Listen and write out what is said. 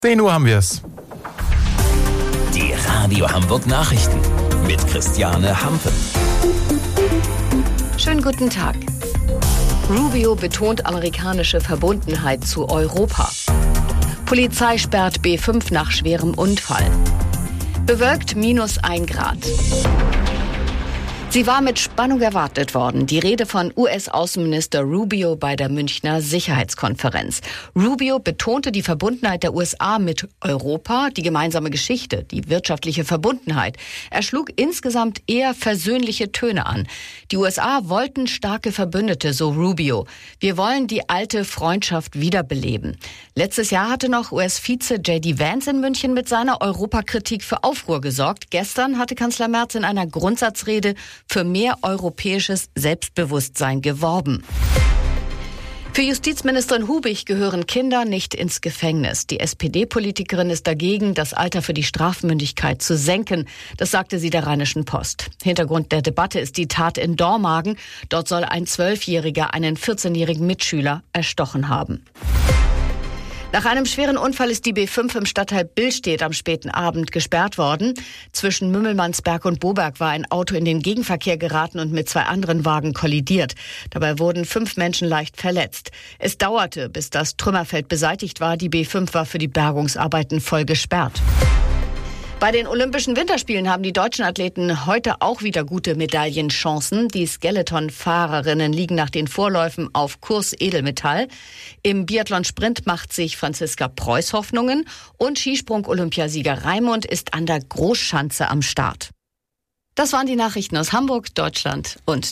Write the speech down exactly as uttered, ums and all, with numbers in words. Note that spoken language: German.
zehn Uhr haben wir es. Die Radio Hamburg Nachrichten mit Christiane Hampe. Schönen guten Tag. Rubio betont amerikanische Verbundenheit zu Europa. Polizei sperrt B fünf nach schwerem Unfall. Bewölkt minus ein Grad. Sie war mit Spannung erwartet worden, die Rede von U S-Außenminister Rubio bei der Münchner Sicherheitskonferenz. Rubio betonte die Verbundenheit der U S A mit Europa, die gemeinsame Geschichte, die wirtschaftliche Verbundenheit. Er schlug insgesamt eher versöhnliche Töne an. Die U S A wollten starke Verbündete, so Rubio. Wir wollen die alte Freundschaft wiederbeleben. Letztes Jahr hatte noch U S-Vize J D Vance in München mit seiner Europakritik für Aufruhr gesorgt. Gestern hatte Kanzler Merz in einer Grundsatzrede für mehr europäisches Selbstbewusstsein geworben. Für Justizministerin Hubig gehören Kinder nicht ins Gefängnis. Die S P D-Politikerin ist dagegen, das Alter für die Strafmündigkeit zu senken. Das sagte sie der Rheinischen Post. Hintergrund der Debatte ist die Tat in Dormagen. Dort soll ein Zwölfjähriger einen vierzehnjährigen Mitschüler erstochen haben. Nach einem schweren Unfall ist die B fünf im Stadtteil Billstedt am späten Abend gesperrt worden. Zwischen Mümmelmannsberg und Boberg war ein Auto in den Gegenverkehr geraten und mit zwei anderen Wagen kollidiert. Dabei wurden fünf Menschen leicht verletzt. Es dauerte, bis das Trümmerfeld beseitigt war. Die B fünf war für die Bergungsarbeiten voll gesperrt. Bei den Olympischen Winterspielen haben die deutschen Athleten heute auch wieder gute Medaillenchancen. Die Skeleton-Fahrerinnen liegen nach den Vorläufen auf Kurs Edelmetall. Im Biathlon-Sprint macht sich Franziska Preuß Hoffnungen und Skisprung-Olympiasieger Raimund ist an der Großschanze am Start. Das waren die Nachrichten aus Hamburg, Deutschland und